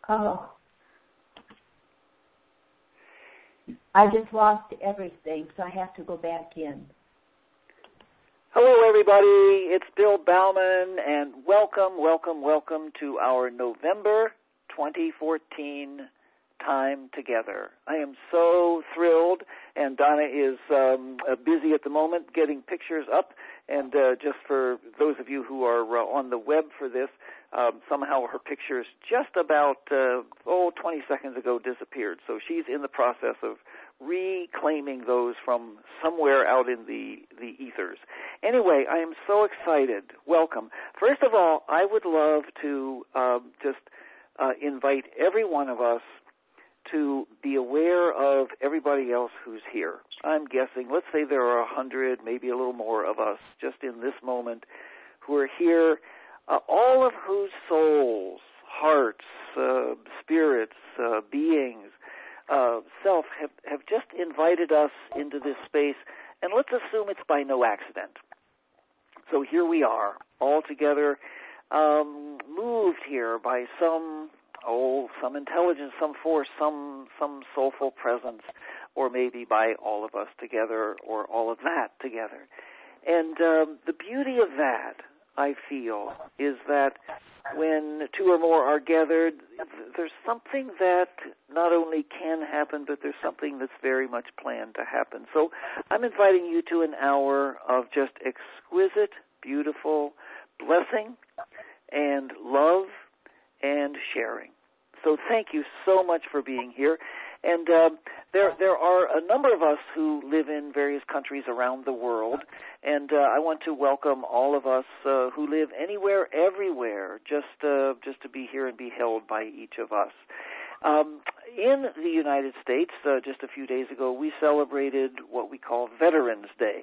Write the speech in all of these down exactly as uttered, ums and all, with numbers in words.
Oh. I just lost everything, so I have to go back in. Hello, everybody. It's Bill Bauman, and welcome, welcome, welcome to our November twenty fourteen time together. I am so thrilled, and Donna is um, uh, busy at the moment getting pictures up. And uh, just for those of you who are uh, on the web for this, um, somehow her pictures just about, uh, oh, twenty seconds ago disappeared. So she's in the process of reclaiming those from somewhere out in the, the ethers. Anyway, I am so excited. Welcome. First of all, I would love to um, just uh, invite every one of us to be aware of everybody else who's here. I'm guessing, let's say there are a hundred, maybe a little more of us just in this moment who are here, uh, all of whose souls, hearts, uh, spirits, uh, beings, uh, self have, have just invited us into this space, and let's assume it's by no accident. So here we are, all together, um, moved here by some Oh, some intelligence, some force, some some soulful presence, or maybe by all of us together, or all of that together. And um, the beauty of that, I feel, is that when two or more are gathered, there's something that not only can happen, but there's something that's very much planned to happen. So I'm inviting you to an hour of just exquisite, beautiful blessing and love and sharing. So thank you so much for being here. And uh, there there are a number of us who live in various countries around the world, and uh, I want to welcome all of us uh, who live anywhere, everywhere, just uh, just to be here and be held by each of us. Um, in the United States, uh, just a few days ago, we celebrated what we call Veterans Day.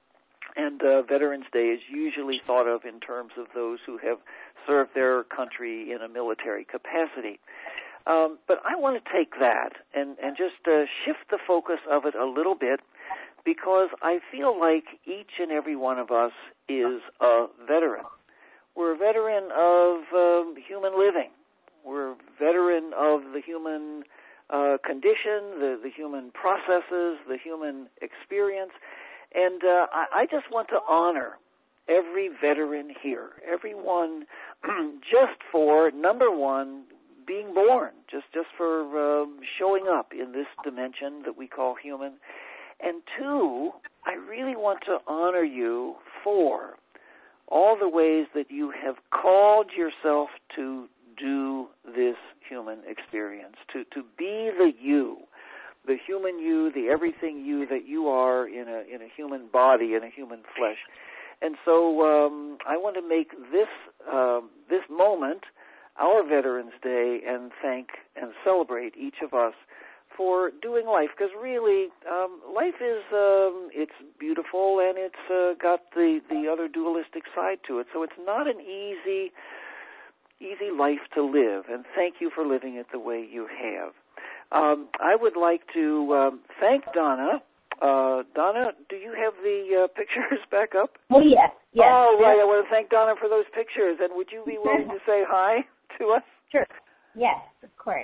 And uh, Veterans Day is usually thought of in terms of those who have served their country in a military capacity. Um, but I want to take that and, and just uh, shift the focus of it a little bit, because I feel like each and every one of us is a veteran. We're a veteran of um, human living. We're a veteran of the human uh, condition, the, the human processes, the human experience. And uh, I, I just want to honor every veteran here, everyone, just for, number one, being born, just, just for um, showing up in this dimension that we call human. And two, I really want to honor you for all the ways that you have called yourself to do this human experience, to, to be the you, the human you, the everything you that you are in a in a human body, in a human flesh. And so um, I want to make this uh, this moment our Veterans Day and thank and celebrate each of us for doing life, because really um, life is um, it's beautiful and it's uh, got the, the other dualistic side to it. So it's not an easy easy life to live, and thank you for living it the way you have. Um, I would like to um, thank Donna. Uh, Donna, do you have the uh, pictures back up? Oh, yes, yes. Oh, right. Yes. I want to thank Donna for those pictures. And would you be willing to say hi to us? Sure. Yes, of course.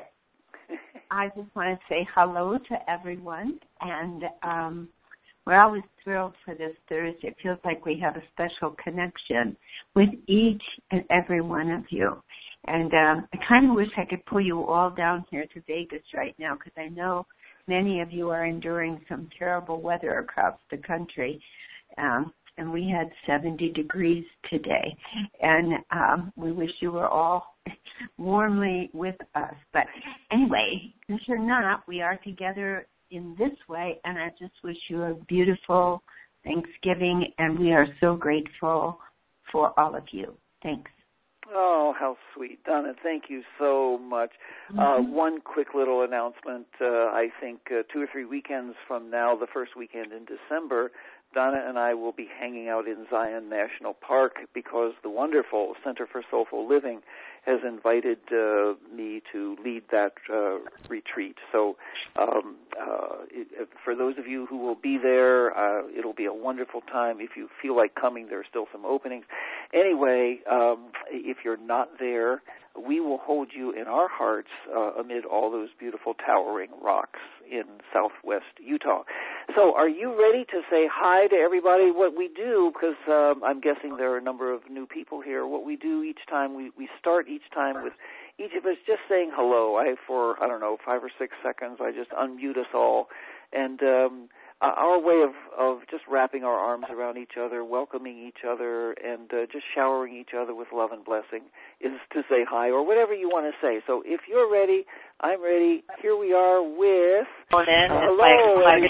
I just want to say hello to everyone, and um, we're always thrilled for this Thursday. It feels like we have a special connection with each and every one of you. And um, I kind of wish I could pull you all down here to Vegas right now, because I know many of you are enduring some terrible weather across the country. Um, and we had seventy degrees today. And um, we wish you were all warmly with us. But anyway, since you're not, we are together in this way. And I just wish you a beautiful Thanksgiving. And we are so grateful for all of you. Thanks. Oh, how sweet. Donna, thank you so much. Mm-hmm. Uh, one quick little announcement. Uh, I think uh, two or three weekends from now, the first weekend in December, Donna and I will be hanging out in Zion National Park, because the wonderful Center for Soulful Living has invited uh, me to lead that uh, retreat. So um, uh, it, for those of you who will be there, uh, it'll be a wonderful time. If you feel like coming, there are still some openings. Anyway, um, if you're not there, we will hold you in our hearts uh, amid all those beautiful towering rocks in southwest Utah. So are you ready to say hi to everybody? What we do, because um, I'm guessing there are a number of new people here, what we do each time, we, we start each time with each of us just saying hello. I, for, I don't know, five or six seconds, I just unmute us all. And um, uh, our way of, of just wrapping our arms around each other, welcoming each other, and uh, just showering each other with love and blessing is to say hi or whatever you want to say. So if you're ready, I'm ready. Here we are with... Uh, hello, everybody.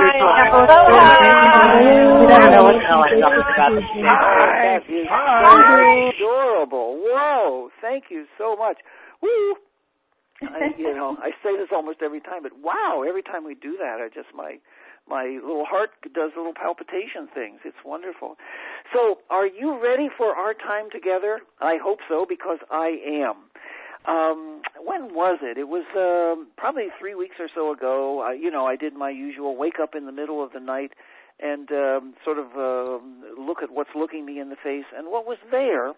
That is so adorable. Whoa, thank you so much. Woo! I, you know, I say this almost every time, but wow, every time we do that, I just, my... My little heart does little palpitation things. It's wonderful. So are you ready for our time together? I hope so, because I am. Um, when was it? It was um, probably three weeks or so ago. Uh, you know, I did my usual wake up in the middle of the night and um, sort of uh, look at what's looking me in the face. And what was there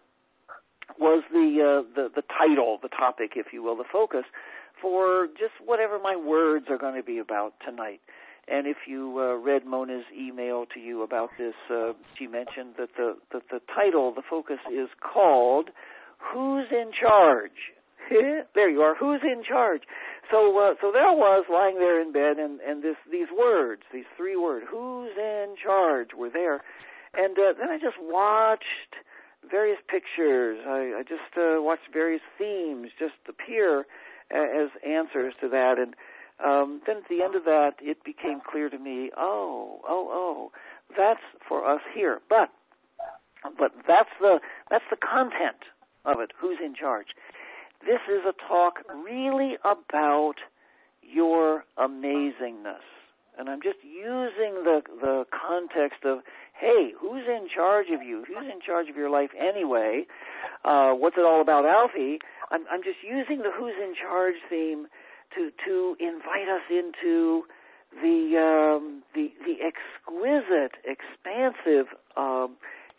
was the, uh, the, the title, the topic, if you will, the focus for just whatever my words are going to be about tonight. And if you uh, read Mona's email to you about this, uh, she mentioned that the, that the title, the focus is called Who's in Charge? There you are, Who's in Charge? So uh, so there I was lying there in bed, and, and this these words, these three words, Who's in Charge, were there. And uh, then I just watched various pictures. I, I just uh, watched various themes just appear as answers to that. And Um, then at the end of that, it became clear to me, oh, oh, oh, that's for us here. But, but that's the that's the content of it. Who's in charge? This is a talk really about your amazingness, and I'm just using the the context of, hey, who's in charge of you? Who's in charge of your life anyway? Uh, what's it all about, Alfie? I'm, I'm just using the who's in charge theme to to invite us into the um, the the exquisite, expansive, um,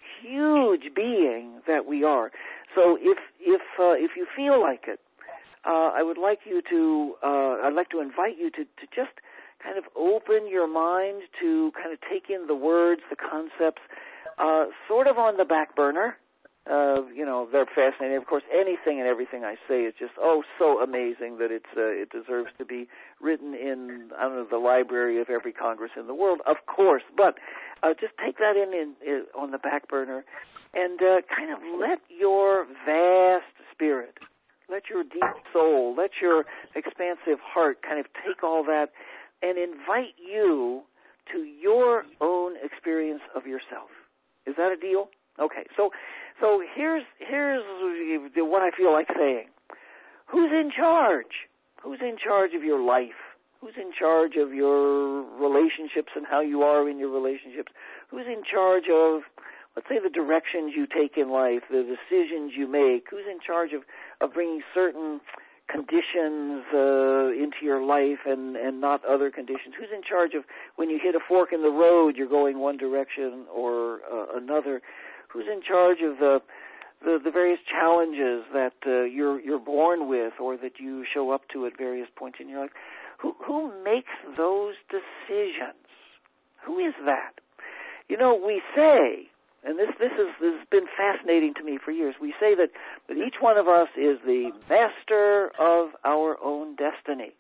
huge being that we are. So if if uh, if you feel like it, uh, I would like you to uh, I'd like to invite you to, to just kind of open your mind to kind of take in the words, the concepts, uh, sort of on the back burner. Uh, you know, they're fascinating. Of course, anything and everything I say is just, oh, so amazing that it's uh, it deserves to be written in, I don't know, the library of every Congress in the world, of course. But uh, just take that in, in, in on the back burner and uh, kind of let your vast spirit, let your deep soul, let your expansive heart kind of take all that and invite you to your own experience of yourself. Is that a deal? Okay, so so here's here's what I feel like saying. Who's in charge? Who's in charge of your life? Who's in charge of your relationships and how you are in your relationships? Who's in charge of, let's say, the directions you take in life, the decisions you make? Who's in charge of, of bringing certain conditions uh, into your life and, and not other conditions? Who's in charge of when you hit a fork in the road, you're going one direction or uh, another? Who's in charge of the, the the various challenges that uh, you're you're born with or that you show up to at various points in your life? Who who makes those decisions? Who is that? You know, we say, and this this is this has been fascinating to me for years. We say that, that each one of us is the master of our own destiny.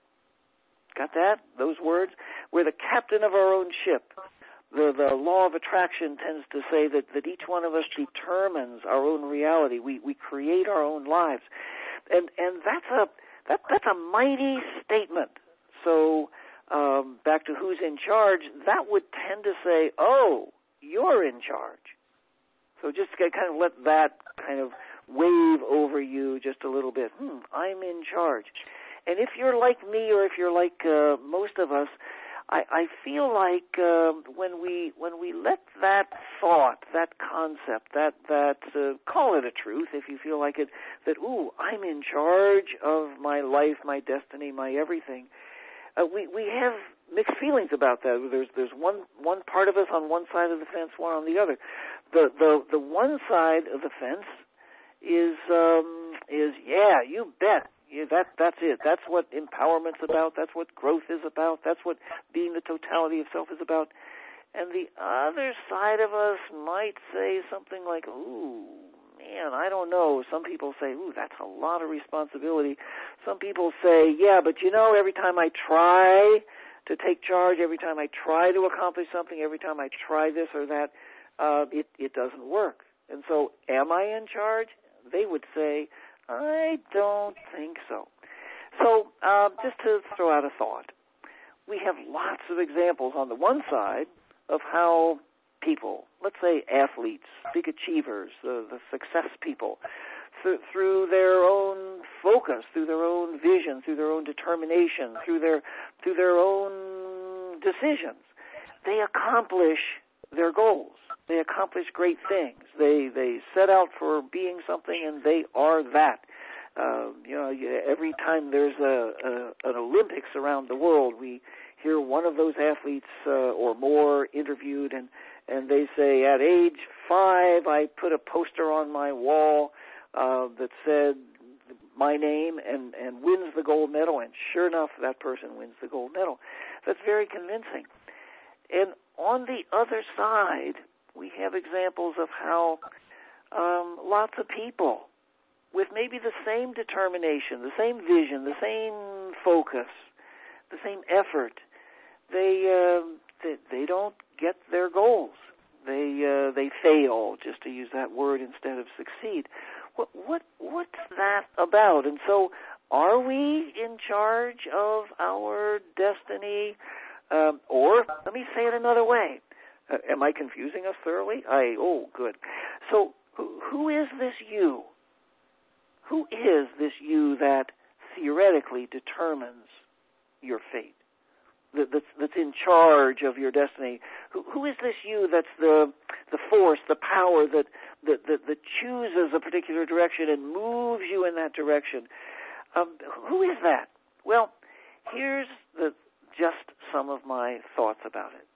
Got that? Those words? We're the captain of our own ship. The, the law of attraction tends to say that, that each one of us determines our own reality. We we create our own lives, and and that's a that that's a mighty statement. So um, back to who's in charge, that would tend to say, oh, you're in charge. So just to kind of let that kind of wave over you just a little bit. Hmm, I'm in charge. And if you're like me, or if you're like uh, most of us, I, I feel like uh, when we when we let that thought, that concept, that that uh, call it a truth, if you feel like it, that ooh, I'm in charge of my life, my destiny, my everything. Uh, we we have mixed feelings about that. There's there's one one part of us on one side of the fence, one on the other. The the the one side of the fence is um, is, yeah, you bet. Yeah, that that's it. That's what empowerment's about. That's what growth is about. That's what being the totality of self is about. And the other side of us might say something like, ooh, man, I don't know. Some people say, ooh, that's a lot of responsibility. Some people say, yeah, but you know, every time I try to take charge, every time I try to accomplish something, every time I try this or that, uh, it, it doesn't work. And so am I in charge? They would say, I don't think so. So uh, just to throw out a thought, we have lots of examples on the one side of how people, let's say athletes, big achievers, the, the success people, th- through their own focus, through their own vision, through their own determination, through their through their own decisions, they accomplish their goals. They accomplish great things. They they set out for being something, and they are that. Uh, you know, every time there's a, a an Olympics around the world, we hear one of those athletes uh, or more interviewed, and and they say, at age five, I put a poster on my wall uh, that said my name and, and wins the gold medal, and sure enough, that person wins the gold medal. That's very convincing. And on the other side, we have examples of how um, lots of people with maybe the same determination, the same vision, the same focus, the same effort, they uh, they, they don't get their goals. They uh, they fail, just to use that word instead of succeed. What what what's that about? And so, are we in charge of our destiny? Um, or let me say it another way. Uh, am I confusing us thoroughly? I oh good. So who, who is this you? Who is this you that theoretically determines your fate? That, that's, that's in charge of your destiny. Who, who is this you that's the the force, the power that, that, that, that chooses a particular direction and moves you in that direction? Um, who is that? Well, here's the, just some of my thoughts about it.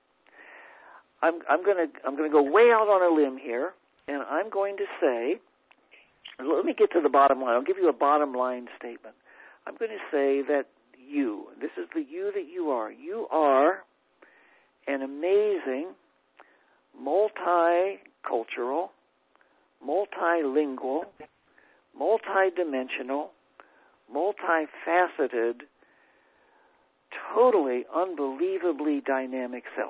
I'm, I'm going to I'm going to go way out on a limb here, and I'm going to say, let me get to the bottom line. I'll give you a bottom line statement. I'm going to say that you, this is the you that you are. You are an amazing, multicultural, multilingual, multidimensional, multifaceted, totally unbelievably dynamic self.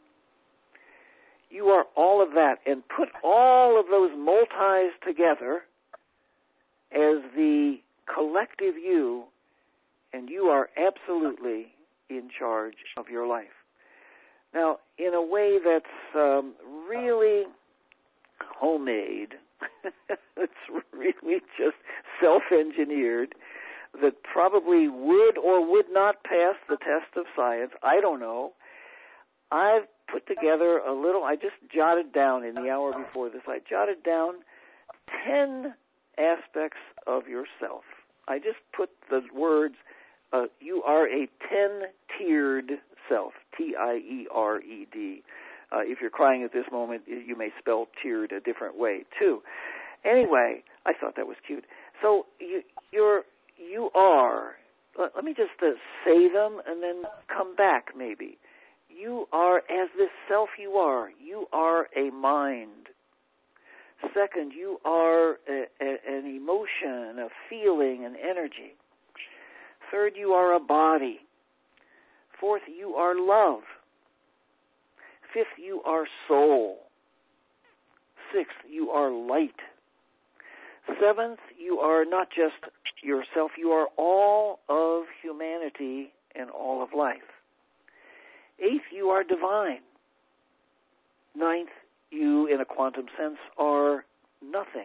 You are all of that, and put all of those multis together as the collective you, and you are absolutely in charge of your life. Now, in a way that's um, really homemade, it's really just self-engineered, that probably would or would not pass the test of science, I don't know. I've put together a little, I just jotted down in the hour before this, I jotted down ten aspects of yourself. I just put the words, uh, you are a ten-tiered self, T I E R E D. Uh, if you're crying at this moment, you may spell tiered a different way, too. Anyway, I thought that was cute. So you, you're, you are, let, let me just uh, say them and then come back maybe. You are, as this self you are, you are a mind. Second, you are a, a, an emotion, a feeling, an energy. Third, you are a body. Fourth, you are love. Fifth, you are soul. Sixth, you are light. Seventh, you are not just yourself, you are all of humanity and all of life. Eighth, you are divine. Ninth, you, in a quantum sense, are nothing.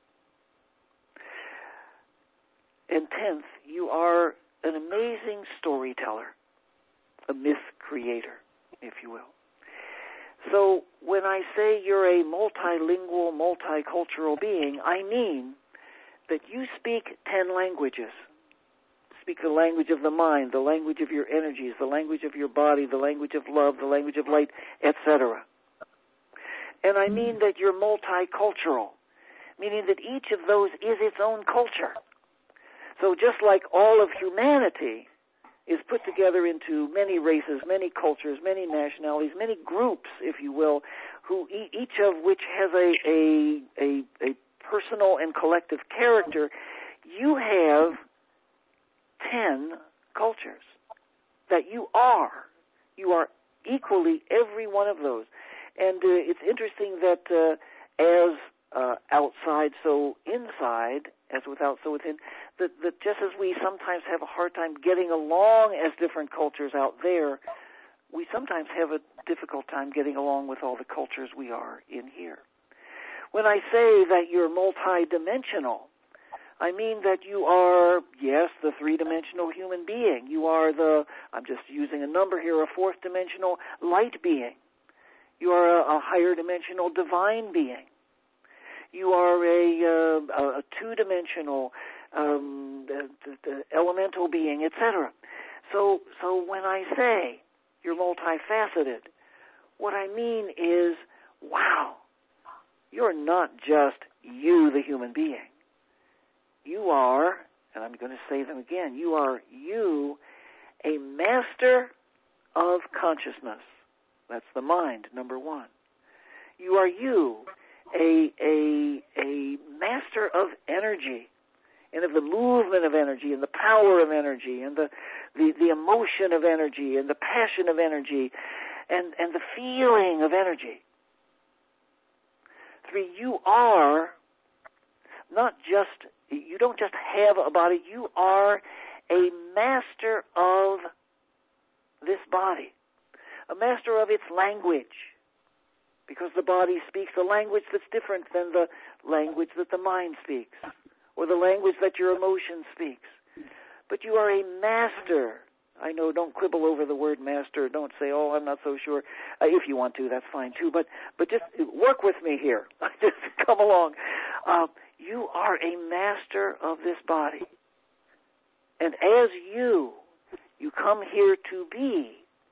And tenth, you are an amazing storyteller, a myth creator, if you will. So when I say you're a multilingual, multicultural being, I mean that you speak ten languages. Speak the language of the mind, the language of your energies, the language of your body, the language of love, the language of light, et cetera. And I mean that you're multicultural, meaning that each of those is its own culture. So just like all of humanity is put together into many races, many cultures, many nationalities, many groups, if you will, who each of which has a, a, a, a personal and collective character, you have ten cultures that you are. You are equally every one of those. And uh, it's interesting that uh, as uh, outside, so inside, as without, so within, that, that just as we sometimes have a hard time getting along as different cultures out there, we sometimes have a difficult time getting along with all the cultures we are in here. When I say that you're multidimensional, I mean that you are, yes, the three-dimensional human being. You are the, I'm just using a number here, a fourth-dimensional light being. You are a, a higher-dimensional divine being. You are a, uh, a two-dimensional um, the, the, the elemental being, et cetera. So, so when I say you're multifaceted, what I mean is, wow, you're not just you, the human being. You are, and I'm going to say them again, you are you, a master of consciousness. That's the mind, number one. You are you, a, a, a master of energy, and of the movement of energy, and the power of energy, and the, the, the emotion of energy, and the passion of energy, and, and the feeling of energy. Three, you are not just, you don't just have a body, you are a master of this body, a master of its language, because the body speaks a language that's different than the language that the mind speaks, or the language that your emotion speaks. But you are a master. I know, don't quibble over the word master. Don't say, oh, I'm not so sure. Uh, if you want to, that's fine too. But but just work with me here. Just come along. Uh, you are a master of this body. And as you, you come here to be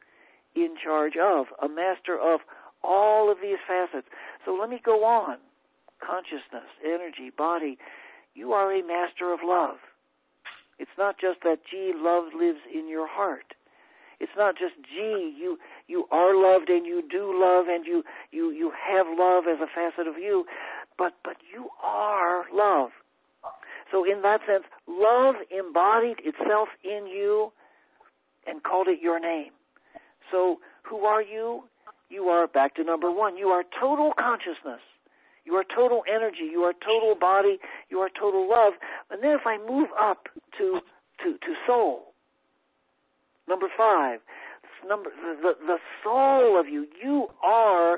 in charge of, a master of all of these facets. So let me go on. Consciousness, energy, body. You are a master of love. It's not just that, gee, love lives in your heart. It's not just, gee, you you are loved and you do love and you, you, you have love as a facet of you, but, but you are love. So in that sense, love embodied itself in you and called it your name. So who are you? You are, back to number one, you are total consciousness. You are total energy. You are total body. You are total love. And then if I move up to to, to soul, number five, number the, the soul of you, you are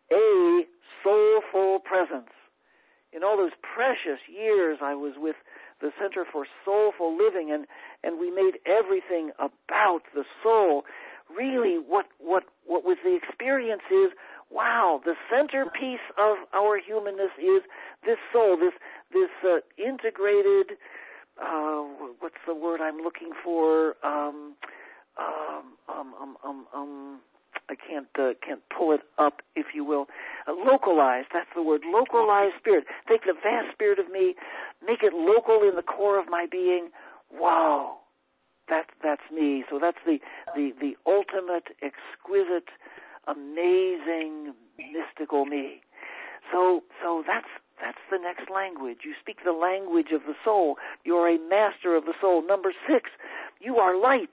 a soulful presence. In all those precious years I was with the Center for Soulful Living, and, and we made everything about the soul. Really, what, what, what was the experience is, wow, the centerpiece of our humanness is this soul, this this uh, integrated, uh, what's the word I'm looking for? Um, um, um, um, um, um, I can't uh, can't pull it up, if you will. Uh, localized, that's the word, localized spirit. Take the vast spirit of me, make it local in the core of my being. Wow, that, that's me. So that's the, the, the ultimate, exquisite, amazing, mystical me. So, so that's that's the next language. You speak the language of the soul. You are a master of the soul. Number six, you are light,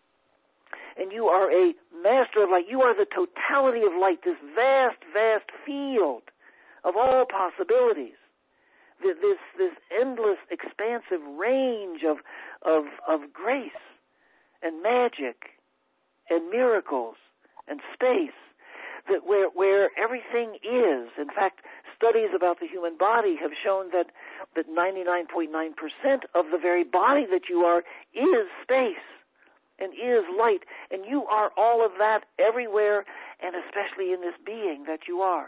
and you are a master of light. You are the totality of light. This vast, vast field of all possibilities. This this endless, expansive range of of of grace and magic and miracles and space, that where where everything is. In fact, studies about the human body have shown that that ninety-nine point nine percent of the very body that you are is space and is light, and you are all of that everywhere, and especially in this being that you are.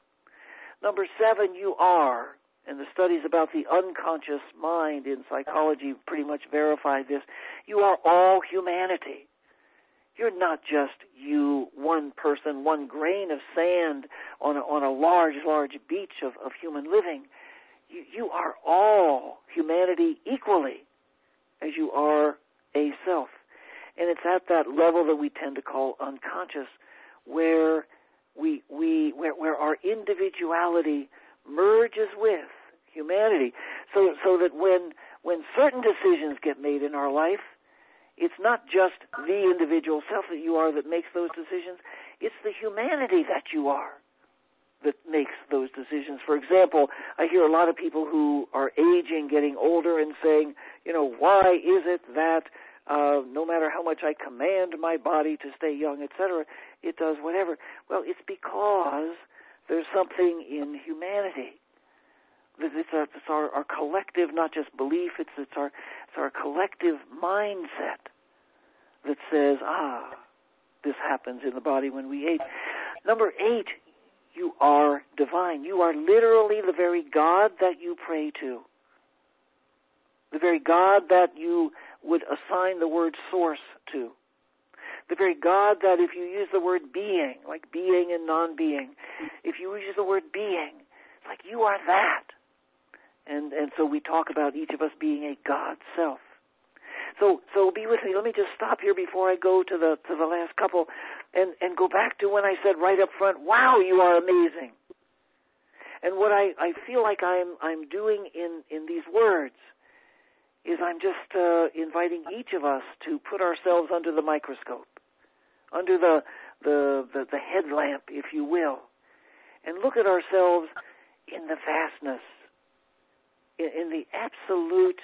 Number seven, you are, and the studies about the unconscious mind in psychology pretty much verify this, you are all humanity. You're not just you, one person, one grain of sand on a, on a large, large beach of, of human living. you, you are all humanity equally as you are a self. And it's at that level that we tend to call unconscious, where we we where, where our individuality merges with humanity, so so that when when certain decisions get made in our life, it's not just the individual self that you are that makes those decisions, it's the humanity that you are that makes those decisions. For example, I hear a lot of people who are aging, getting older, and saying, you know, why is it that uh, no matter how much I command my body to stay young, et cetera, it does whatever? Well, it's because there's something in humanity. It's, our, it's our, our collective, not just belief, it's, it's, our, it's our collective mindset that says, ah, this happens in the body when we age. Number eight, you are divine. You are literally the very God that you pray to, the very God that you would assign the word source to, the very God that if you use the word being, like being and non-being, if you use the word being, it's like you are that. And and so we talk about each of us being a God self. So so be with me. Let me just stop here before I go to the to the last couple and, and go back to when I said right up front, wow, you are amazing. And what I, I feel like I'm I'm doing in, in these words is I'm just uh, inviting each of us to put ourselves under the microscope, under the, the the the headlamp, if you will, and look at ourselves in the vastness, in, in the absolute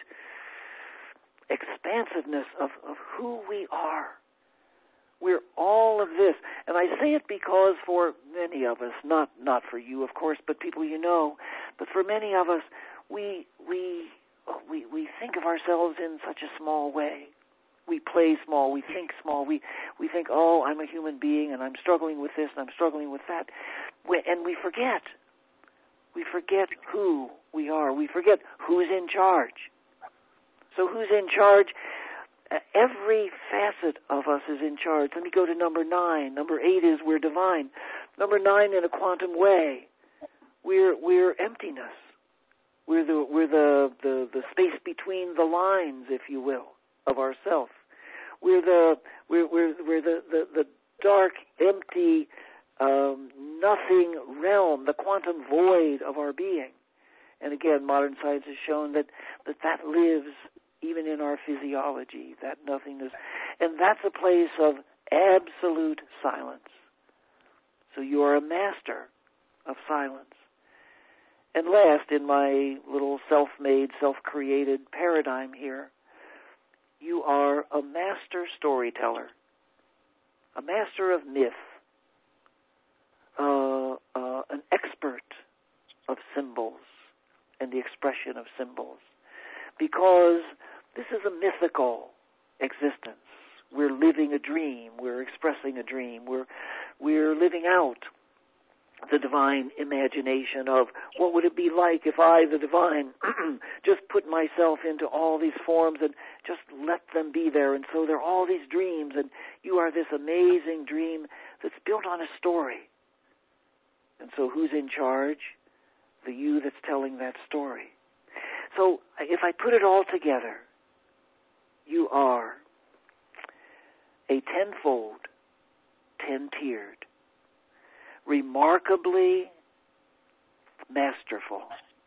expansiveness of, of who we are. We're all of this. And I say it because for many of us, not not for you, of course, but people you know, but for many of us, we we we we think of ourselves in such a small way. We play small, we think small, we, we think, oh, I'm a human being and I'm struggling with this and I'm struggling with that. And we forget. We forget who we are. We forget who's in charge. So who's in charge? Uh, every facet of us is in charge. Let me go to number nine. Number eight is we're divine. Number nine, in a quantum way, we're we're emptiness. We're the we're the, the, the space between the lines, if you will, of ourself. We're the we're we're, we're the, the, the dark, empty, um, nothing realm, the quantum void of our being. And again, modern science has shown that that, that lives even in our physiology, that nothingness. And that's a place of absolute silence. So you are a master of silence. And last, in my little self-made, self-created paradigm here, you are a master storyteller, a master of myth, uh, uh, an expert of symbols and the expression of symbols. Because this is a mythical existence. We're living a dream. We're expressing a dream. We're we're living out the divine imagination of what would it be like if I, the divine, just put myself into all these forms and just let them be there. And so there are all these dreams, and you are this amazing dream that's built on a story. And so who's in charge? The you that's telling that story. So if I put it all together, you are a tenfold, ten-tiered, remarkably masterful,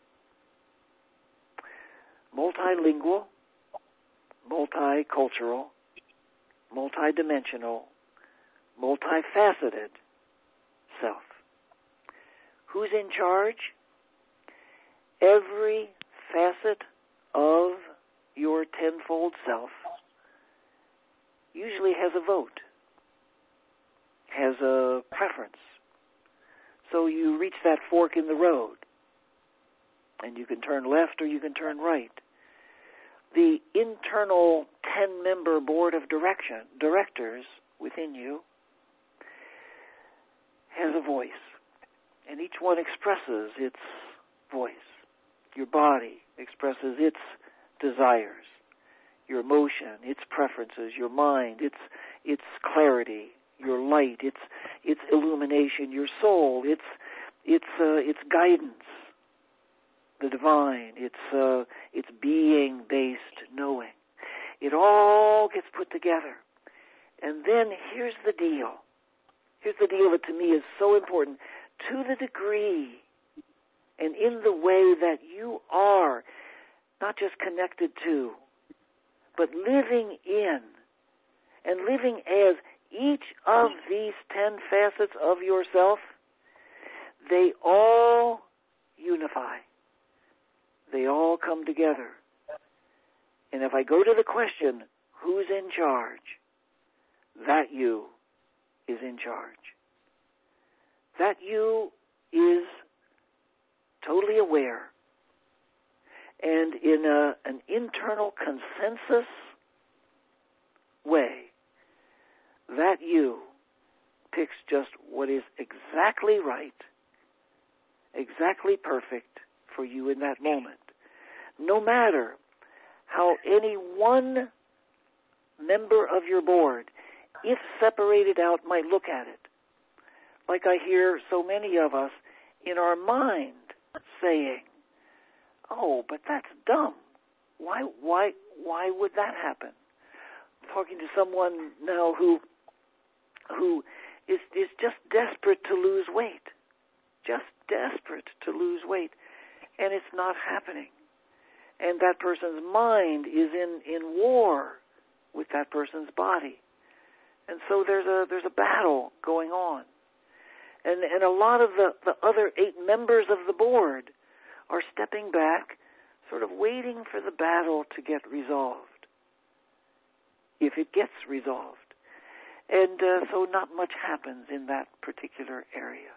multilingual, multicultural, multidimensional, multifaceted self. Who's in charge? Every facet of your tenfold self usually has a vote, has a preference. So you reach that fork in the road, and you can turn left or you can turn right. The internal ten-member board of direction, directors within you has a voice, and each one expresses its voice. Your body expresses its desires, your emotion, its preferences, your mind, its its clarity, your light, its its illumination, your soul, its its uh, its guidance. the divine, it's uh, it's being-based knowing. It all gets put together. And then here's the deal. Here's the deal that to me is so important. To the degree and in the way that you are not just connected to, but living in and living as each of these ten facets of yourself, they all unify. They all come together. And if I go to the question, who's in charge? That you is in charge. That you is totally aware and in a, an internal consensus way, that you picks just what is exactly right, exactly perfect for you in that moment. No matter how any one member of your board, if separated out, might look at it. Like I hear so many of us in our mind saying, oh, but that's dumb. Why, why, why would that happen? I'm talking to someone now who, who is, is just desperate to lose weight. Just desperate to lose weight. And it's not happening. And that person's mind is in, in war with that person's body. And so there's a there's a battle going on. And and a lot of the, the other eight members of the board are stepping back, sort of waiting for the battle to get resolved, if it gets resolved. And uh, so not much happens in that particular area.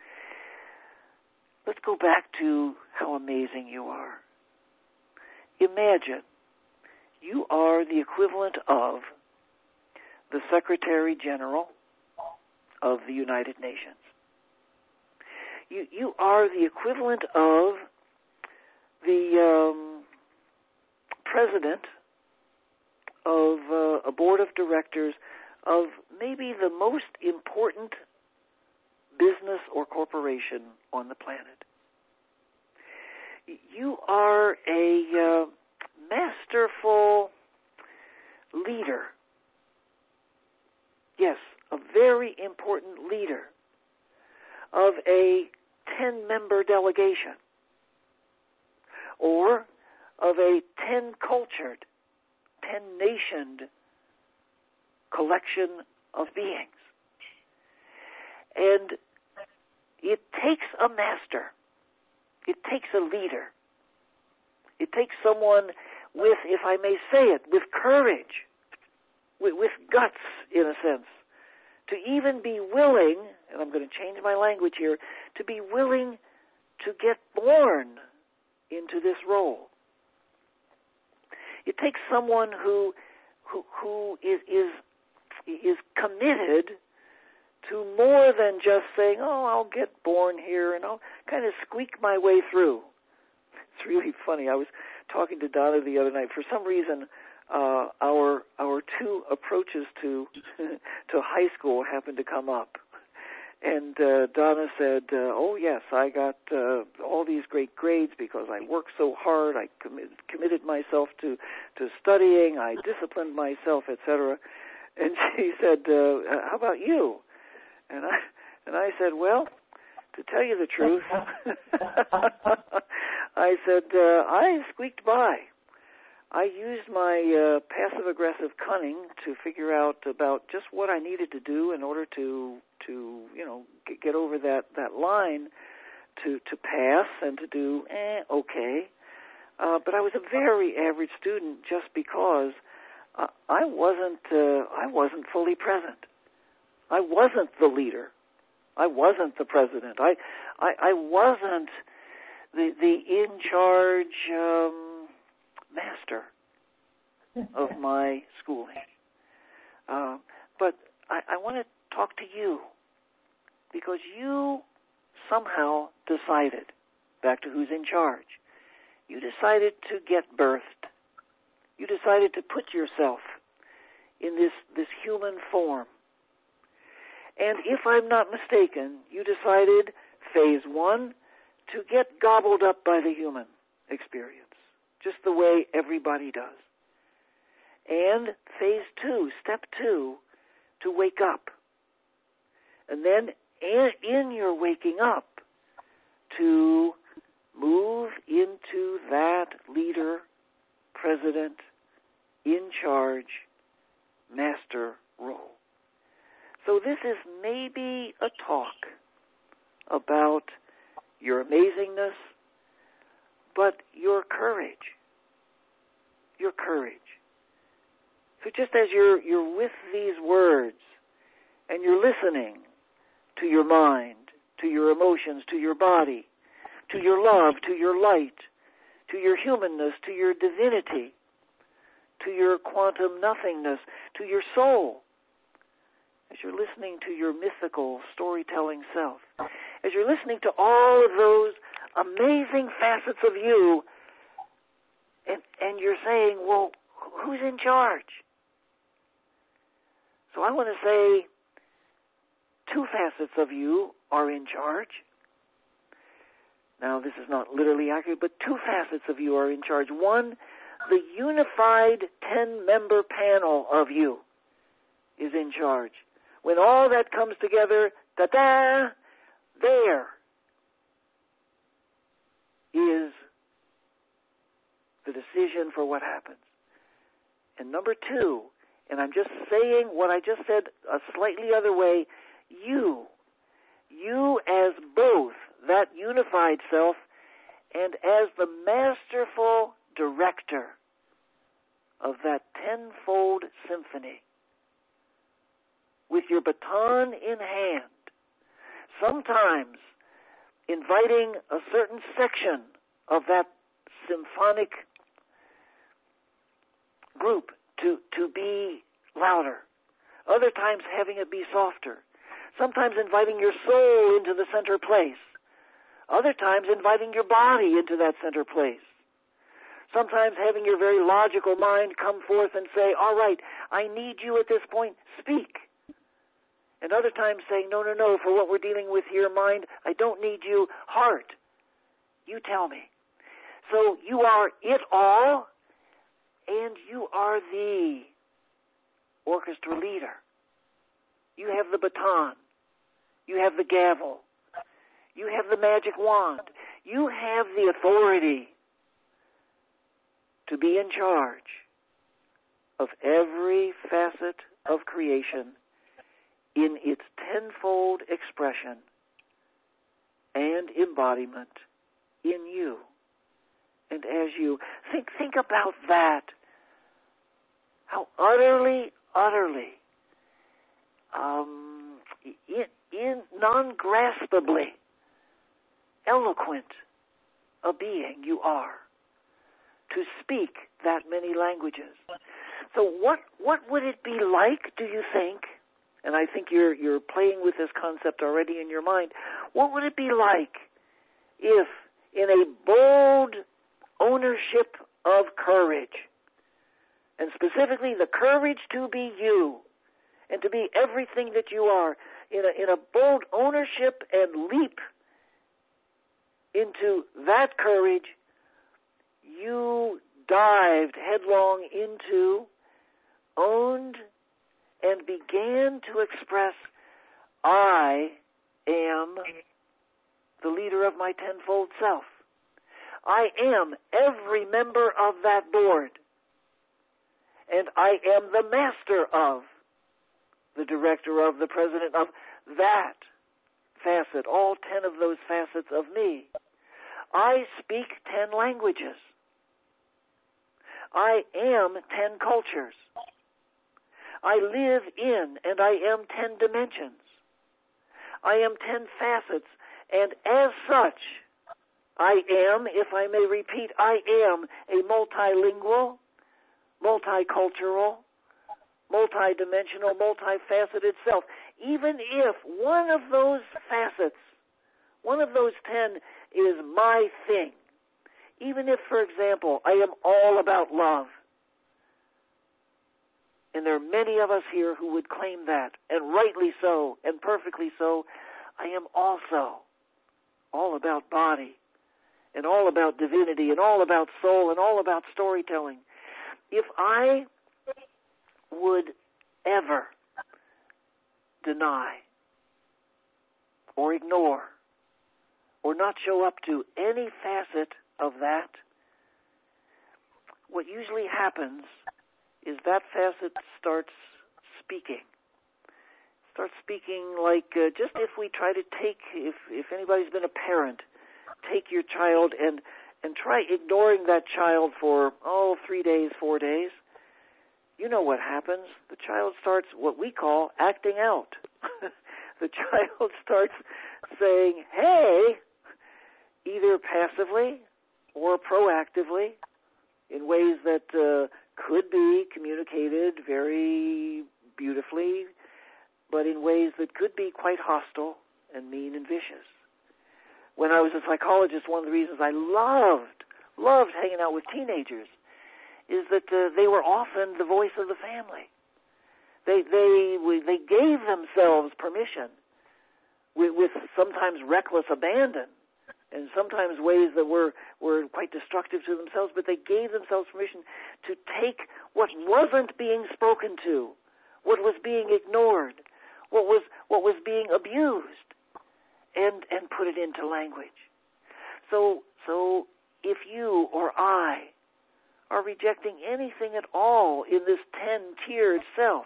Let's go back to how amazing you are. Imagine you are the equivalent of the Secretary General of the United Nations. You you are the equivalent of the um, president of uh, a board of directors of maybe the most important business or corporation on the planet. You are a uh, masterful leader. Yes, a very important leader of a ten-member delegation or of a ten-cultured, ten-nationed collection of beings. And it takes a master. It takes a leader. It takes someone with, if I may say it, with courage, with, with guts, in a sense, to even be willing, and I'm going to change my language here, to be willing to get born into this role. It takes someone who who, who is, is is committed to more than just saying, oh, I'll get born here and I'll kind of squeak my way through. It's really funny. I was talking to Donna the other night. For some reason, uh, our our two approaches to to high school happened to come up. And uh, Donna said, uh, oh, yes, I got uh, all these great grades because I worked so hard. I committed, committed myself to, to studying. I disciplined myself, et cetera. And she said, uh, how about you? And I and I said, well, to tell you the truth, I said, uh, I squeaked by. I used my uh, passive-aggressive cunning to figure out about just what I needed to do in order to, to you know, get, get over that, that line to, to pass and to do, eh, okay. Uh, but I was a very average student just because uh, I wasn't uh, I wasn't fully present. I wasn't the leader. I wasn't the president. I I, I wasn't the the in charge um, master of my schooling. Uh, but I, I want to talk to you because you somehow decided, back to who's in charge, you decided to get birthed. You decided to put yourself in this, this human form. And if I'm not mistaken, you decided phase one to get gobbled up by the human experience, just the way everybody does. And phase two, step two, to wake up. And then in your waking up, to move into that leader, president, in charge, master role. So this is maybe a talk about your amazingness, but your courage. Your courage. So just as you're you're with these words and you're listening to your mind, to your emotions, to your body, to your love, to your light, to your humanness, to your divinity, to your quantum nothingness, to your soul, as you're listening to your mythical storytelling self, as you're listening to all of those amazing facets of you, and, and you're saying, well, who's in charge? So I want to say two facets of you are in charge. Now, this is not literally accurate, but two facets of you are in charge. One, the unified ten-member panel of you is in charge. When all that comes together, ta-da, there is the decision for what happens. And number two, and I'm just saying what I just said a slightly other way, you, you as both that unified self and as the masterful director of that tenfold symphony, with your baton in hand, sometimes inviting a certain section of that symphonic group to, to be louder, other times having it be softer, sometimes inviting your soul into the center place, other times inviting your body into that center place, sometimes having your very logical mind come forth and say, all right, I need you at this point, speak. And other times saying, no, no, no, for what we're dealing with here, mind, I don't need you, heart, you tell me. So you are it all, and you are the orchestra leader. You have the baton. You have the gavel. You have the magic wand. You have the authority to be in charge of every facet of creation in its tenfold expression and embodiment in you. And as you think, think about that, how utterly, utterly, um, in, in non-graspably eloquent a being you are to speak that many languages. So what what would it be like, do you think? And I think you're you're playing with this concept already in your mind. What would it be like if, in a bold ownership of courage, and specifically the courage to be you and to be everything that you are, in a, in a bold ownership and leap into that courage, you dived headlong into, owned, and began to express, I am the leader of my tenfold self. I am every member of that board. And I am the master of, the director of, the president of that facet, all ten of those facets of me. I speak ten languages. I am ten cultures. I live in and I am ten dimensions. I am ten facets, and as such, I am, if I may repeat, I am a multilingual, multicultural, multidimensional, multifaceted self. Even if one of those facets, one of those ten is my thing, even if, for example, I am all about love, and there are many of us here who would claim that, and rightly so, and perfectly so, I am also all about body, and all about divinity and all about soul and all about storytelling. If I would ever deny or ignore or not show up to any facet of that, what usually happens is that facet starts speaking. Starts speaking like uh, just if we try to take, if, if anybody's been a parent, take your child and, and try ignoring that child for, oh, three days, four days, you know what happens. The child starts what we call acting out. The child starts saying, hey, either passively or proactively in ways that uh, could be communicated very beautifully, but in ways that could be quite hostile and mean and vicious. When I was a psychologist, one of the reasons I loved, loved hanging out with teenagers is that uh, they were often the voice of the family. They they they gave themselves permission with, with sometimes reckless abandon and sometimes ways that were, were quite destructive to themselves, but they gave themselves permission to take what wasn't being spoken to, what was being ignored, what was what was being abused, and and put it into language. So so if you or I are rejecting anything at all in this ten-tiered self,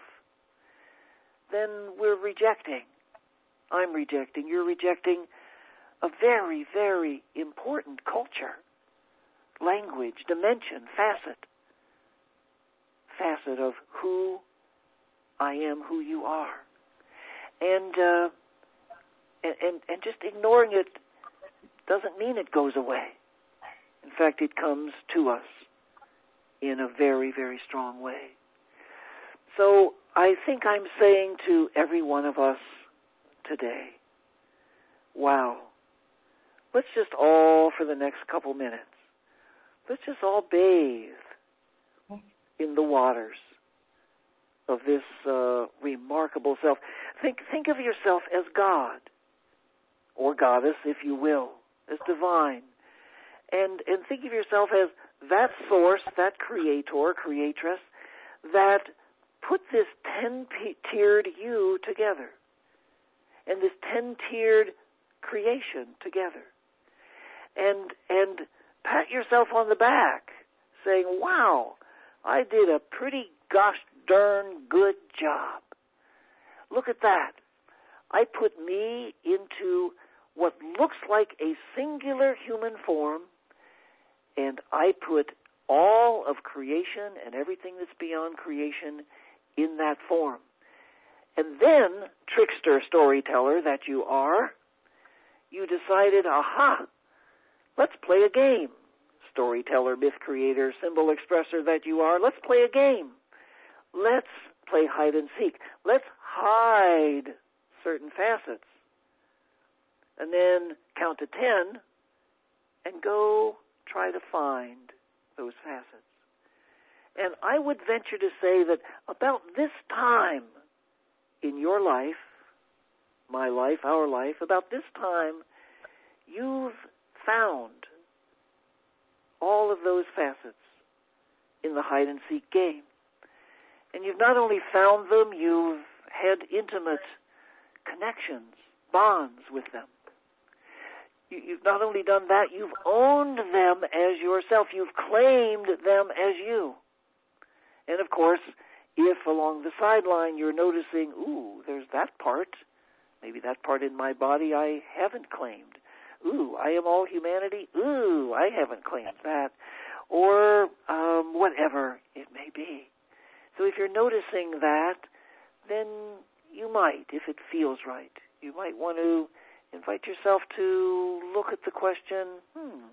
then we're rejecting. I'm rejecting. You're rejecting a very, very important culture, language, dimension, facet, facet of who I am, who you are. And, uh, and, and, and just ignoring it doesn't mean it goes away. In fact, it comes to us in a very, very strong way. So I think I'm saying to every one of us today, wow, let's just all, for the next couple minutes, let's just all bathe in the waters of this uh, remarkable self. Think, think of yourself as God, or goddess, if you will, as divine. And, and think of yourself as that source, that creator, creatress, that put this ten-tiered you together and this ten-tiered creation together. And and pat yourself on the back, saying, wow, I did a pretty gosh darn good job. Look at that. I put me into what looks like a singular human form, and I put all of creation and everything that's beyond creation in that form. And then, trickster storyteller that you are, you decided, aha, let's play a game. Storyteller, myth creator, symbol expresser that you are, let's play a game. Let's play hide and seek. Let's hide certain facets. And then count to ten and go try to find those facets. And I would venture to say that about this time in your life, my life, our life, about this time, you've found all of those facets in the hide-and-seek game. And you've not only found them, you've had intimate connections, bonds with them. You, you've not only done that, you've owned them as yourself. You've claimed them as you. And, of course, if along the sideline you're noticing, ooh, there's that part, maybe that part in my body I haven't claimed. Ooh, I am all humanity. Ooh, I haven't claimed that. Or um, whatever it may be. So if you're noticing that, then you might, if it feels right, you might want to invite yourself to look at the question, hmm,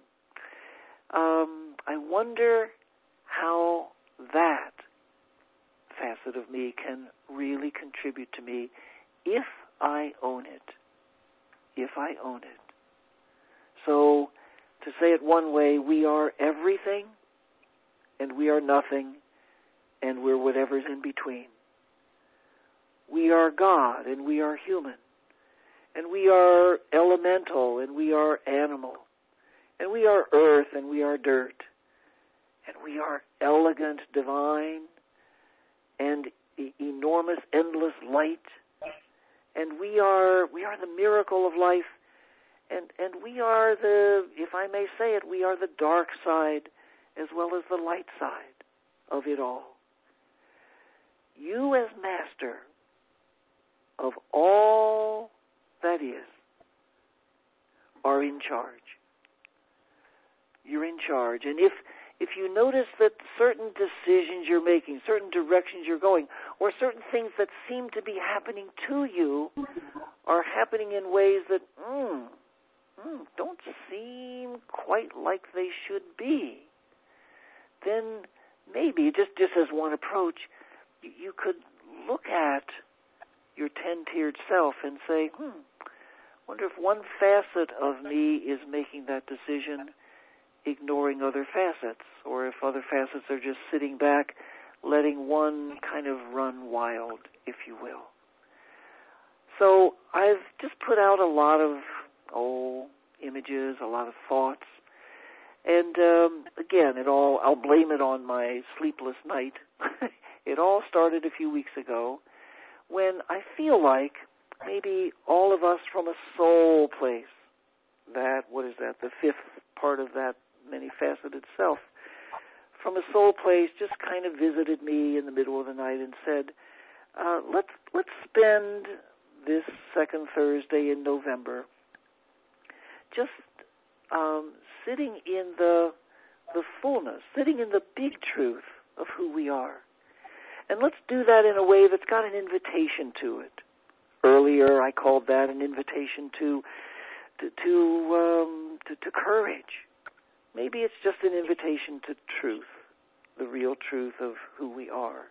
um, I wonder how that facet of me can really contribute to me if I own it. If I own it. So, to say it one way, we are everything, and we are nothing, and we're whatever's in between. We are God, and we are human, and we are elemental, and we are animal, and we are earth, and we are dirt, and we are elegant, divine, and e- enormous, endless light, and we are we are the miracle of life, and and we are the, if I may say it, we are the dark side as well as the light side of it all. You as master of all that is are in charge. You're in charge. And if if you notice that certain decisions you're making, certain directions you're going, or certain things that seem to be happening to you are happening in ways that mm, mm, don't seem quite like they should be, then maybe, just, just as one approach, you, you could look at your ten-tiered self and say, hmm, wonder if one facet of me is making that decision, ignoring other facets, or if other facets are just sitting back, letting one kind of run wild, if you will. So I've just put out a lot of, oh, images, a lot of thoughts, and um, again, it all, I'll blame it on my sleepless night. It all started a few weeks ago when I feel like maybe all of us from a soul place, that, what is that, the fifth part of that many-faceted self, from a soul place just kind of visited me in the middle of the night and said, uh, let's let's spend this second Thursday in November just um, sitting in the the fullness, sitting in the big truth of who we are. And let's do that in a way that's got an invitation to it. Earlier, I called that an invitation to to to, um, to, to courage. Maybe it's just an invitation to truth, the real truth of who we are.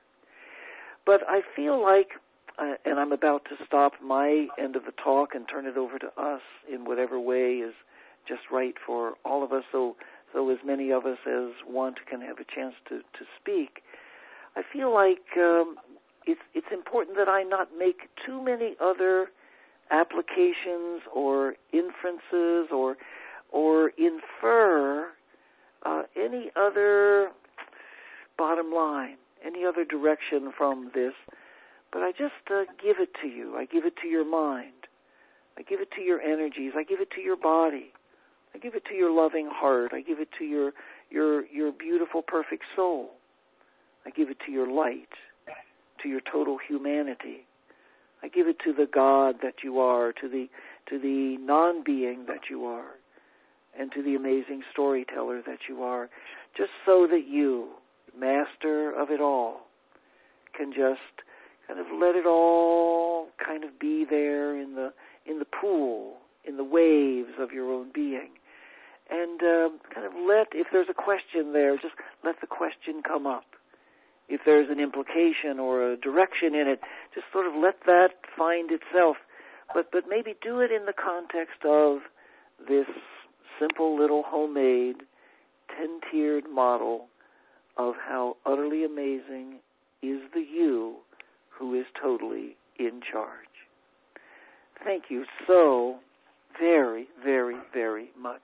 But I feel like, uh, and I'm about to stop my end of the talk and turn it over to us in whatever way is just right for all of us, so so as many of us as want can have a chance to, to speak. I feel like um, it's it's important that I not make too many other applications or inferences or or infer uh, any other bottom line, any other direction from this, but I just uh, give it to you. I give it to your mind. I give it to your energies. I give it to your body. I give it to your loving heart. I give it to your your your beautiful, perfect soul. I give it to your light, to your total humanity. I give it to the God that you are, to the to the non-being that you are, and to the amazing storyteller that you are, just so that you, master of it all, can just kind of let it all kind of be there in the in the pool, in the waves of your own being. And uh, kind of let, if there's a question there, just let the question come up. If there's an implication or a direction in it, just sort of let that find itself. But but maybe do it in the context of this simple little homemade, ten-tiered model of how utterly amazing is the you who is totally in charge. Thank you so very, very, very much.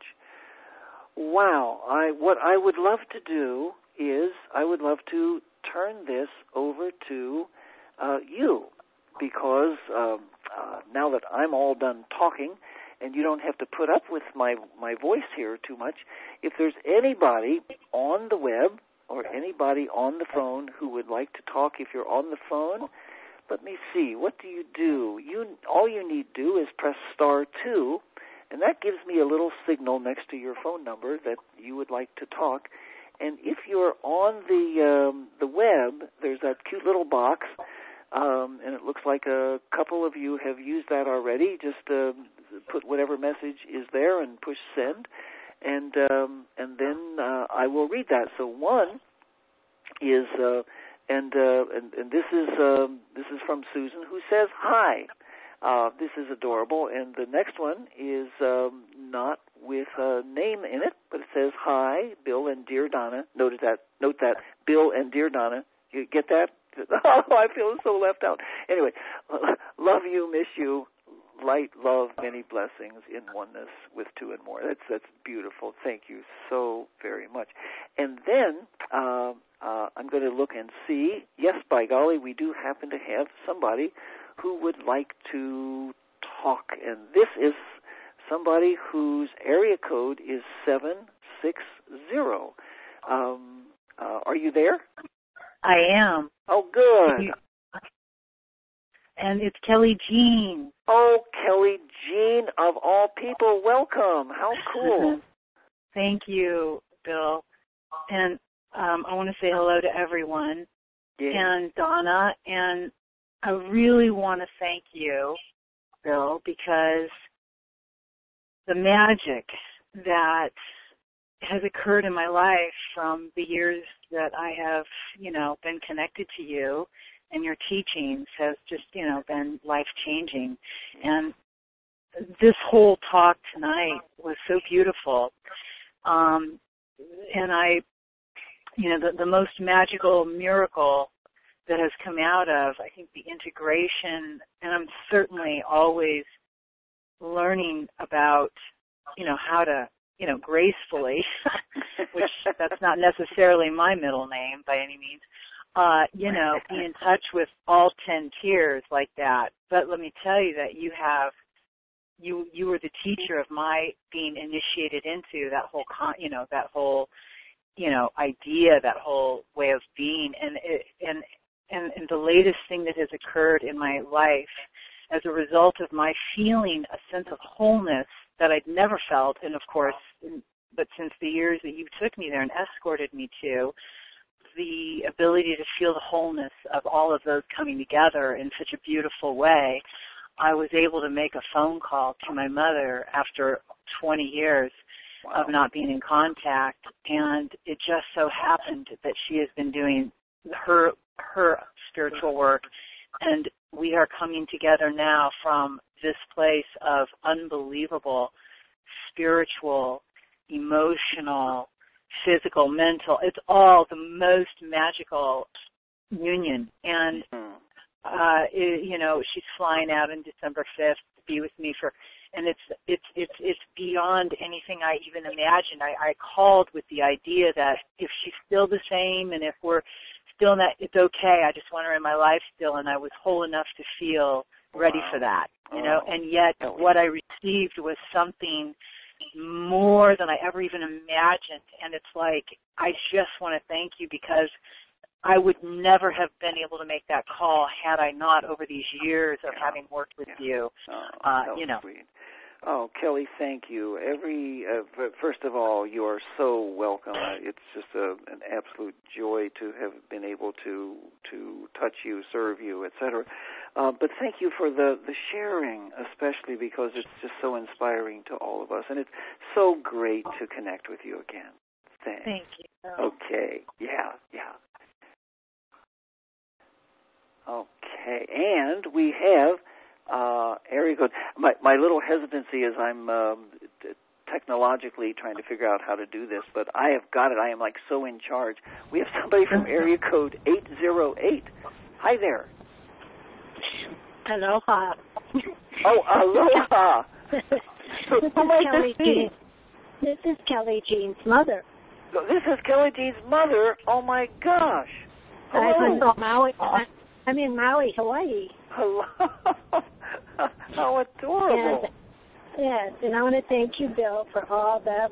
Wow. I what I would love to do is I would love to turn this over to uh, you, because um, uh, now that I'm all done talking and you don't have to put up with my, my voice here too much, if there's anybody on the web or anybody on the phone who would like to talk, if you're on the phone, let me see, what do you do? You all you need to do is press star two, and that gives me a little signal next to your phone number that you would like to talk. And if you're on the um, the web, there's that cute little box, um, and it looks like a couple of you have used that already. Just uh, put whatever message is there and push send, and um, and then uh, I will read that. So one is, uh, and, uh, and and this is um, this is from Susan, who says hi. Uh, this is adorable. And the next one is um, not with a name in it, but it says, hi, Bill and dear Donna. Note that, note that, Bill and dear Donna. You get that? Oh, I feel so left out. Anyway, love you, miss you, light, love, many blessings in oneness with two and more. That's that's beautiful. Thank you so very much. And then uh, uh, I'm going to look and see. Yes, by golly, we do happen to have somebody who would like to talk, and this is somebody whose area code is seven six zero. Um, uh, are you there? I am. Oh, good. And it's Kelly Jean. Oh, Kelly Jean, of all people, welcome. How cool. Thank you, Bill. And um, I want to say hello to everyone. Yeah. And Donna, and I really want to thank you, Bill, because the magic that has occurred in my life from the years that I have, you know, been connected to you and your teachings has just, you know, been life-changing. And this whole talk tonight was so beautiful. Um, and I, you know, the, the most magical miracle that has come out of, I think, the integration, and I'm certainly always learning about, you know, how to, you know, gracefully, which that's not necessarily my middle name by any means, uh, you know, be in touch with all ten tiers like that. But let me tell you that you have, you you were the teacher of my being initiated into that whole, con, you know, that whole, you know, idea, that whole way of being. And, it, and, and, and the latest thing that has occurred in my life as a result of my feeling a sense of wholeness that I'd never felt, and of course, but since the years that you took me there and escorted me to, the ability to feel the wholeness of all of those coming together in such a beautiful way, I was able to make a phone call to my mother after twenty years wow. of not being in contact, and it just so happened that she has been doing her her spiritual work, and we are coming together now from this place of unbelievable spiritual, emotional, physical, mental. It's all the most magical union. And, uh, it, you know, she's flying out on December fifth to be with me for, and it's, it's, it's, it's beyond anything I even imagined. I, I called with the idea that if she's still the same and if we're still in that, it's okay. I just want her in my life still, and I was whole enough to feel ready wow. for that, you know, oh. and yet what I received was something more than I ever even imagined. And it's like, I just want to thank you because I would never have been able to make that call had I not over these years of yeah. having worked with yeah. you, oh, uh, you know. Sweet. Oh, Kelly, thank you. Every uh, first of all, you are so welcome. It's just a, an absolute joy to have been able to to touch you, serve you, et cetera. Uh, but thank you for the, the sharing, especially because it's just so inspiring to all of us, and it's so great to connect with you again. Thanks. Thank you. Okay. Yeah. Yeah. Okay, and we have. Uh, area code. My, my little hesitancy is I'm um, t- technologically trying to figure out how to do this, but I have got it. I am like so in charge. We have somebody from area code eight zero eight. Hi there. Aloha. Oh, aloha. This is Kelly Jean. This is Kelly Jean's mother. This is Kelly Jean's mother. Oh my gosh. Hello. I'm in Maui. I'm in Maui, Hawaii. Hello. How adorable. And, yes, and I want to thank you, Bill, for all the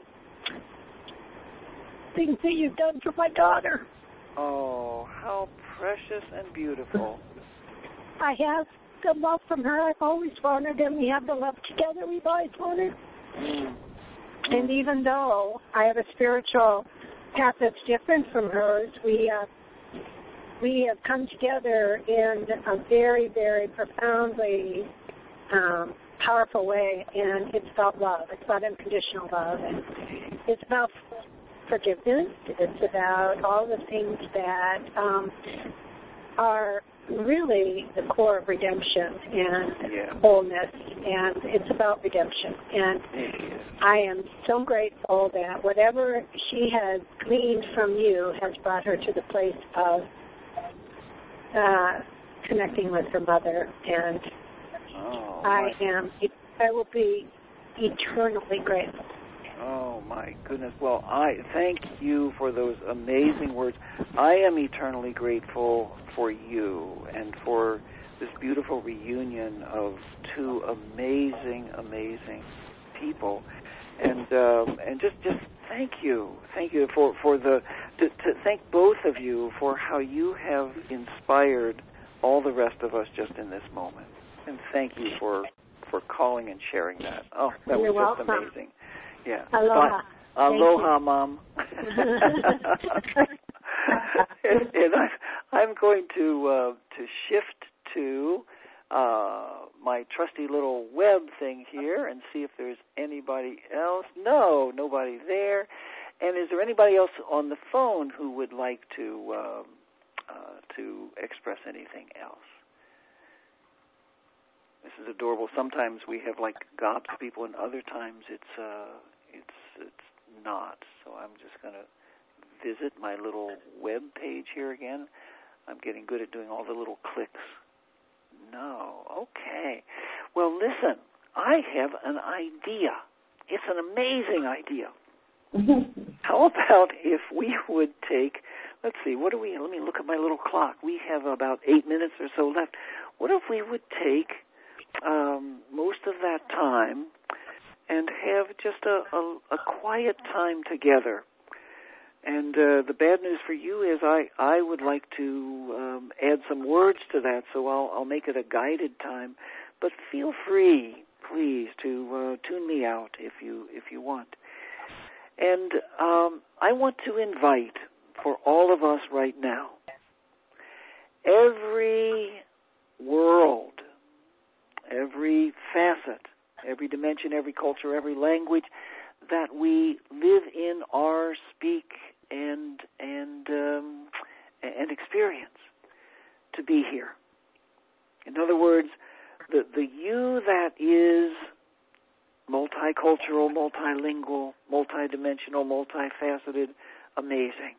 things that you've done for my daughter. Oh, how precious and beautiful. I have the love from her I've always wanted, and we have the love together we've always wanted. Mm. And even though I have a spiritual path that's different from hers, we uh, we have come together in a very, very profoundly um, powerful way, and it's about love. It's about unconditional love, and it's about forgiveness. It's about all the things that um, are really the core of redemption and yeah. wholeness, and it's about redemption. And I am so grateful that whatever she has gleaned from you has brought her to the place of uh, connecting with her mother and Oh, I my. am. I will be eternally grateful. Oh, my goodness. Well, I thank you for those amazing words. I am eternally grateful for you and for this beautiful reunion of two amazing, amazing people. And um, and just, just thank you. Thank you for, for the, to, to thank both of you for how you have inspired all the rest of us just in this moment. And thank you for, for calling and sharing that. Oh, that You're was just welcome. amazing. Yeah. Aloha. But, aloha, Mom. And I, I'm going to uh, to shift to uh, my trusty little web thing here and see if there's anybody else. No, nobody there. And is there anybody else on the phone who would like to um, uh, to express anything else? This is adorable. Sometimes we have like gobs of people, and other times it's uh, it's it's not. So I'm just going to visit my little web page here again. I'm getting good at doing all the little clicks. No. Okay. Well, listen, I have an idea. It's an amazing idea. How about if we would take, let's see, what do we, let me look at my little clock. We have about eight minutes or so left. What if we would take um, most of that time and have just a, a, a quiet time together? And uh, the bad news for you is I, I would like to um, add some words to that, so I'll, I'll make it a guided time. But feel free, please, to uh, tune me out if you if you want. And um, I want to invite for all of us right now, every world, every facet, every dimension, every culture, every language that we live in or speak and and um, and experience, to be here. In other words, the the you that is multicultural, multilingual, multidimensional, multifaceted, amazing.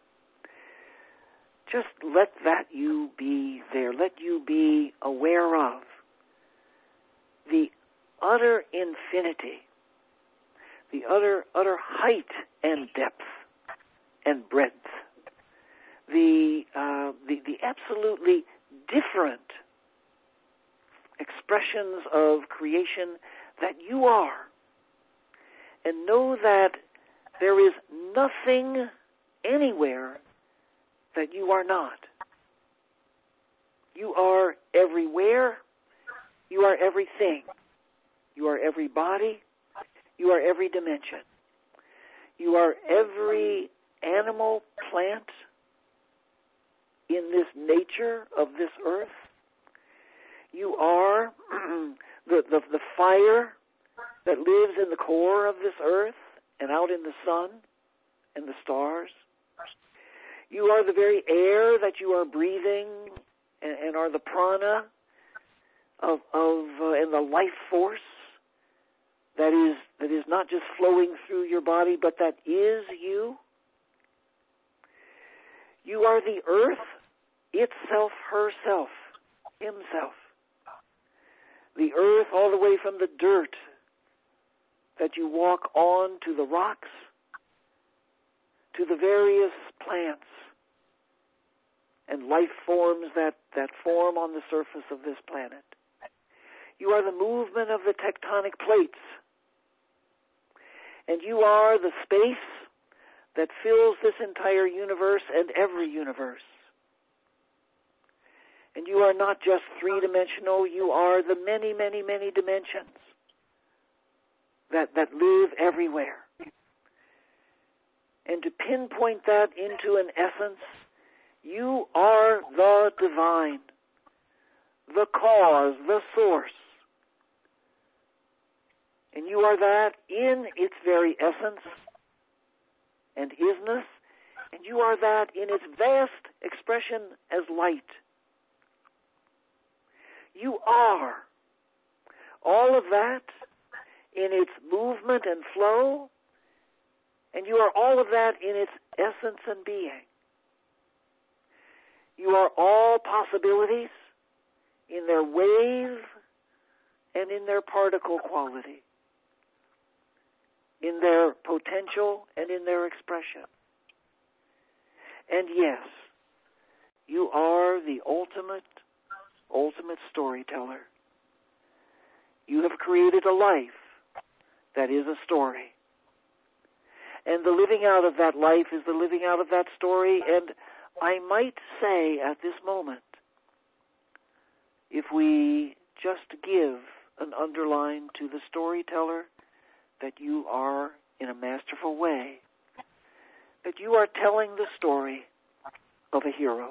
Just let that you be there. Let you be aware of the utter infinity, the utter utter height and depth and breadth, the uh, the, the absolutely different expressions of creation that you are, and know that there is nothing anywhere that you are not. You are everywhere. You are everything. You are every body. You are every dimension. You are every animal, plant in this nature of this earth. You are the, the the fire that lives in the core of this earth and out in the sun and the stars. You are the very air that you are breathing and, and are the prana of of uh, and the life force that is that is not just flowing through your body, but that is you. You are the earth itself, herself, himself. The earth all the way from the dirt that you walk on to the rocks, to the various plants and life forms that, that form on the surface of this planet. You are the movement of the tectonic plates. And you are the space that fills this entire universe and every universe. And you are not just three-dimensional, you are the many, many, many dimensions that, that live everywhere. And to pinpoint that into an essence, you are the divine, the cause, the source. And you are that in its very essence and isness, and you are that in its vast expression as light. You are all of that in its movement and flow, and you are all of that in its essence and being. You are all possibilities in their wave and in their particle quality, in their potential and in their expression. And yes, you are the ultimate, ultimate storyteller. You have created a life that is a story. And the living out of that life is the living out of that story. And I might say at this moment, if we just give an underline to the storyteller, that you are, in a masterful way, that you are telling the story of a hero,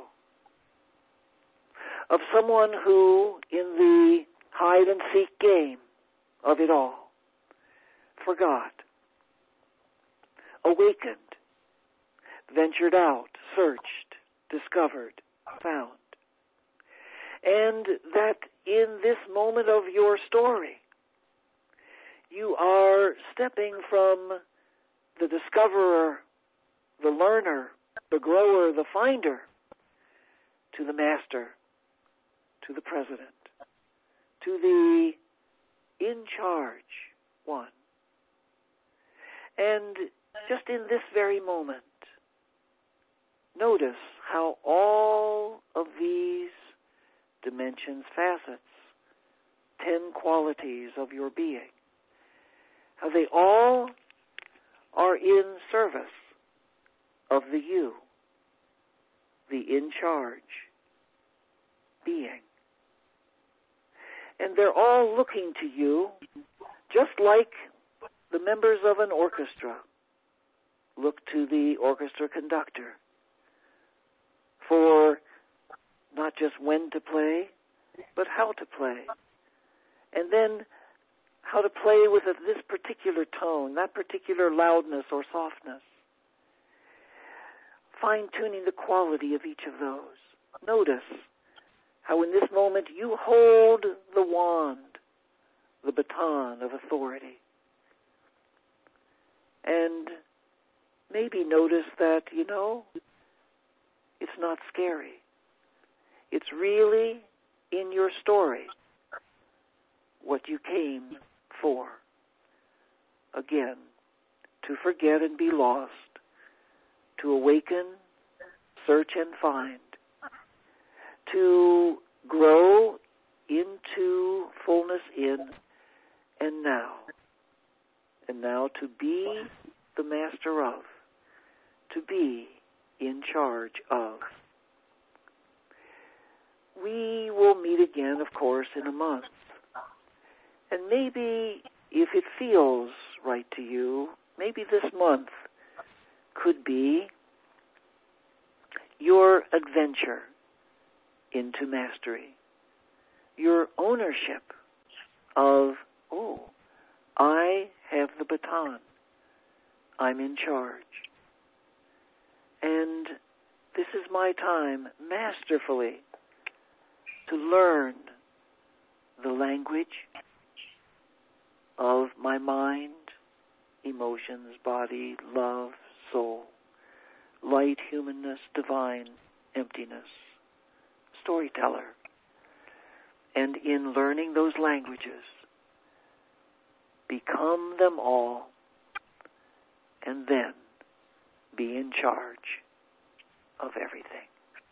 of someone who, in the hide-and-seek game of it all, forgot, awakened, ventured out, searched, discovered, found. And that in this moment of your story, you are stepping from the discoverer, the learner, the grower, the finder, to the master, to the president, to the in-charge one. And just in this very moment, notice how all of these dimensions, facets, ten qualities of your being, how they all are in service of the you, the in-charge being. And they're all looking to you just like the members of an orchestra look to the orchestra conductor for not just when to play, but how to play. And then how to play with a, this particular tone, that particular loudness or softness. Fine-tuning the quality of each of those. Notice how in this moment you hold the wand, the baton of authority. And maybe notice that, you know, it's not scary. It's really in your story what you came for. Again, to forget and be lost, to awaken, search and find, to grow into fullness in and now, and now to be the master of, to be in charge of. We will meet again, of course, in a month. And maybe, if it feels right to you, maybe this month could be your adventure into mastery, your ownership of, oh, I have the baton. I'm in charge. And this is my time, masterfully, to learn the language of my mind, emotions, body, love, soul, light, humanness, divine, emptiness, storyteller. And in learning those languages, become them all, and then be in charge of everything.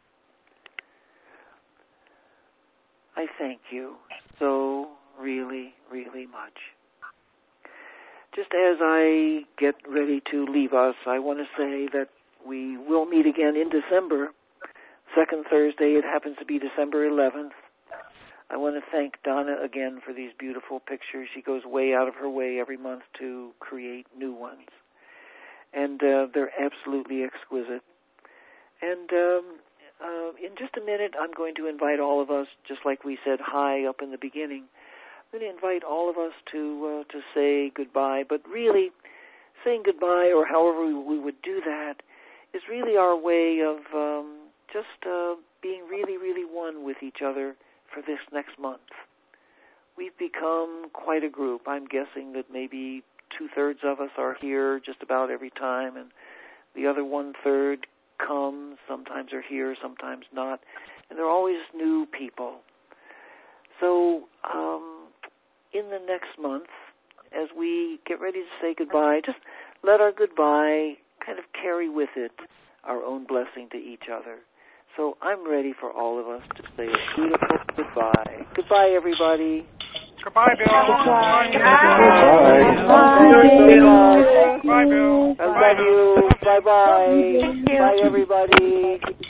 I thank you so really, really much. Just as I get ready to leave us, I want to say that we will meet again in December, second Thursday. It happens to be December eleventh. I want to thank Donna again for these beautiful pictures. She goes way out of her way every month to create new ones. And uh, they're absolutely exquisite. And um, uh, in just a minute, I'm going to invite all of us, just like we said hi up in the beginning, I'm going to invite all of us to uh, to say goodbye. But really, saying goodbye, or however we, we would do that, is really our way of um, just uh, being really, really one with each other for this next month. We've become quite a group. I'm guessing that maybe two-thirds of us are here just about every time, and the other one-third come, sometimes are here, sometimes not, and they're always new people. So um, the next month, as we get ready to say goodbye, just let our goodbye kind of carry with it our own blessing to each other. So I'm ready for all of us to say a beautiful goodbye. Goodbye, everybody. Goodbye, Bill. Goodbye. Goodbye. Goodbye. Bye, Bill. I love you. Bye-bye. Bye, everybody.